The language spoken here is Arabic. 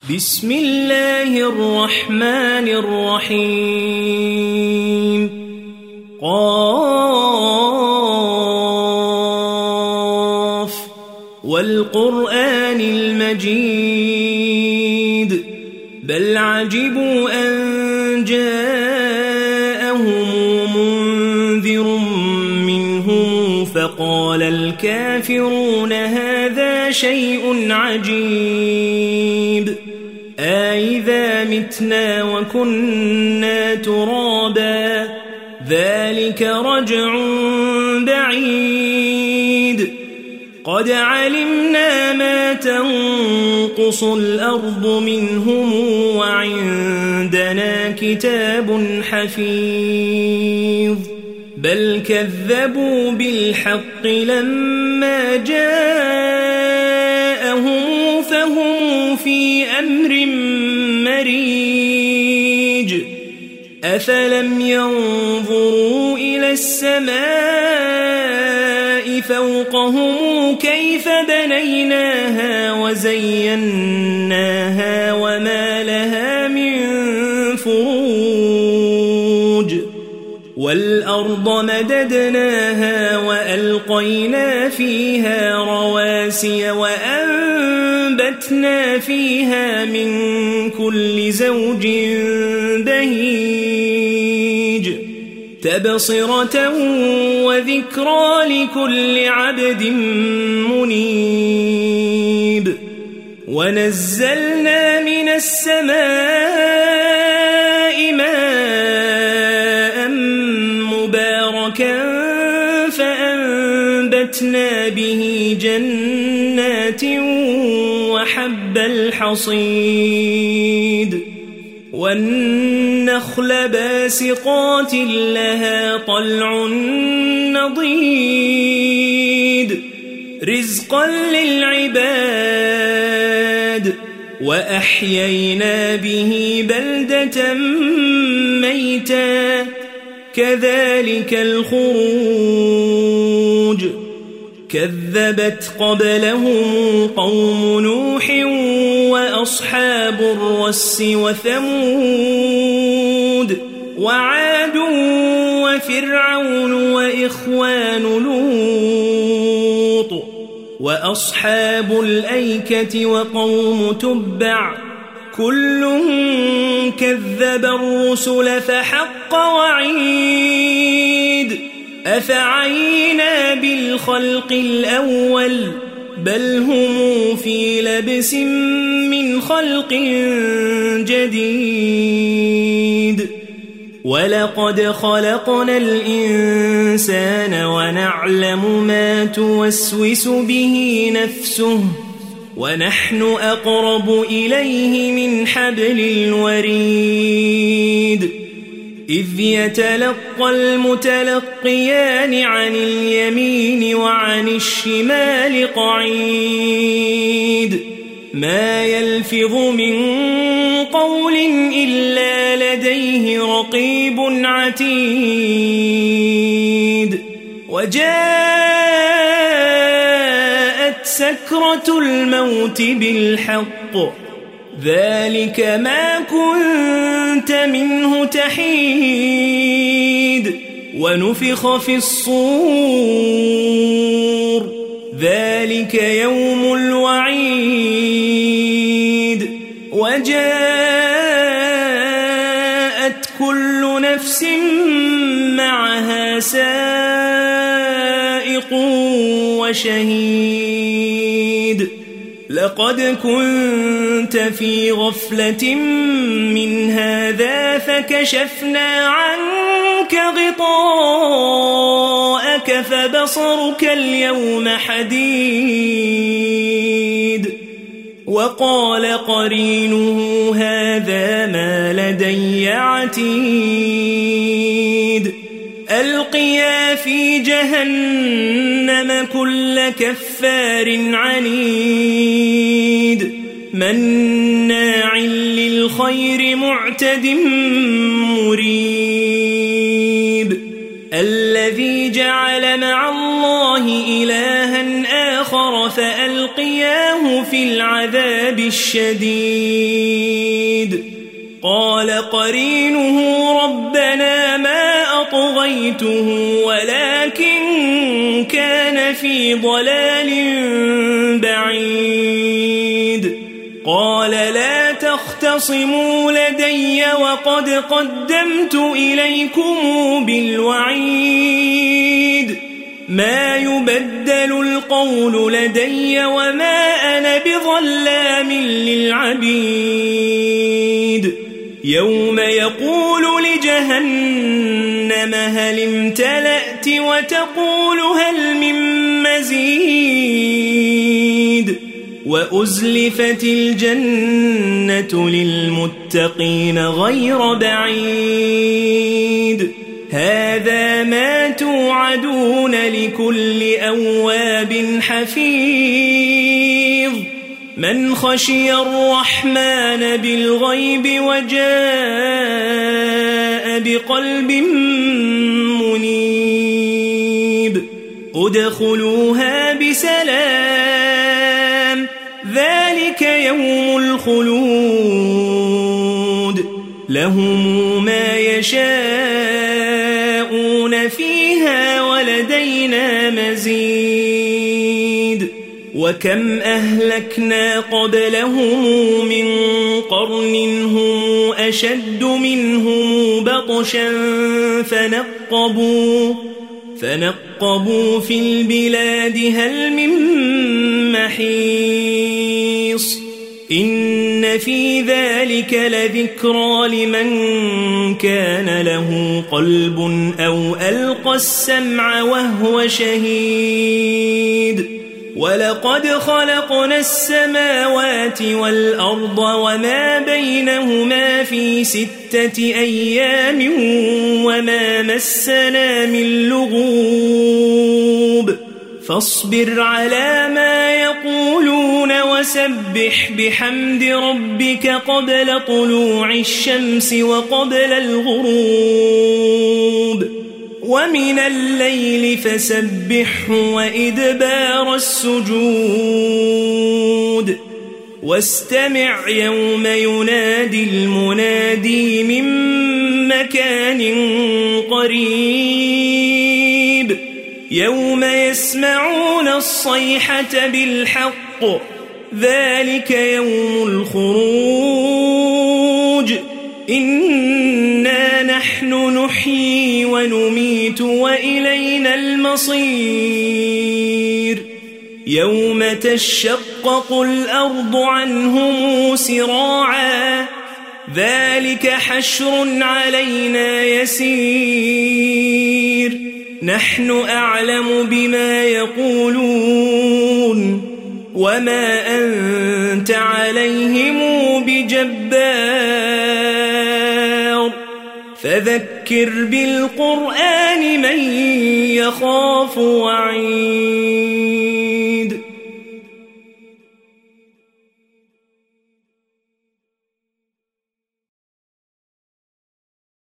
بسم الله الرحمن الرحيم قاف والقرآن المجيد بل عجبوا أن جاءهم منذر منهم فقال الكافرون هذا شيء عجيب أإذا متنا وكنا ترابا ذلك رجع بعيد قد علمنا ما تنقص الأرض منهم وعندنا كتاب حفيظ بل كذبوا بالحق لما جاءهم فهم في أمر مريج أفلم ينظروا إلى السماء فوقهم كيف بنيناها وزيناها وما لها من فروج والأرض مددناها وألقينا فيها رواسي وأنبتنا فيها من كل زوج بهيج تبصرة وذكرى لكل عبد منيب ونزلنا من السماء ماء مباركا فأنبتنا به جنات وحب الحصيد والنخل باسقات لها طلع نضيد رزقا للعباد وأحيينا به بلدة ميتا كذلك الخروج كذبت قبلهم قوم نوح وأصحاب الرس وثمود وعاد وفرعون وإخوان لوط وأصحاب الأيكة وقوم تبع كل كذب الرسل فحق وعيد أفعينا بالخلق الأول بل هم في لبس من خلق جديد ولقد خلقنا الإنسان ونعلم ما توسوس به نفسه ونحن أقرب إليه من حبل الوريد إذ يتلقى المتلقيان عن اليمين وعن الشمال قعيد ما يلفظ من قول إلا لديه رقيب عتيد وجاءت سكرة الموت بالحق ذلك ما كنت منه تحيد ونفخ في الصور ذلك يوم الوعيد وجاءت كل نفس معها سائق وشهيد لقد كنت في غفلة من هذا فكشفنا عنك غطاءك فبصرك اليوم حديد وقال قرينه هذا ما لدي عتيد ألقيا في جهنم كل كفار عنيد مناع للخير معتد مريب الذي جعل مع الله إلها آخر استكبر فألقياه في العذاب الشديد قال قرينه ربنا ما أطغيته ولكن كان في ضلال بعيد قال لا تختصموا لدي وقد قدمت إليكم بالوعيد ما يبدل القول لدي وما أنا بظلام للعبيد يوم يقول لجهنم هل امتلأت وتقول هل من مزيد وأزلفت الجنة للمتقين غير بعيد هذا ما توعدون لكل أواب حفيظ من خشي الرحمن بالغيب وجاء بقلب منيب ادخلوها بسلام ذلك يوم الخلود لهم ما يشاءون فيها ولدينا مزيد وكم أهلكنا قبلهم من قرن هم أشد منهم بطشا فنقبوا في البلاد هل من محيص إن في ذلك لذكرى لمن كان له قلب أو ألقى السمع وهو شهيد ولقد خلقنا السماوات والأرض وما بينهما في 6 أيام وما مسنا من لغوب فاصبر على ما يقولون وسبح بحمد ربك قبل طلوع الشمس وقبل الغروب ومن الليل فسبحه وإدبار السجود واستمع يوم ينادي المنادي من مكان قريب يوم يسمعون الصيحة بالحق ذلك يوم الخروج إنا نحن نحيي ونميت وإلينا المصير يوم تشقق الأرض عنهم سراعا ذلك حشر علينا يسير نحن أعلم بما يقولون وما أنت عليهم بجبار فذكر بالقرآن من يخاف وعيد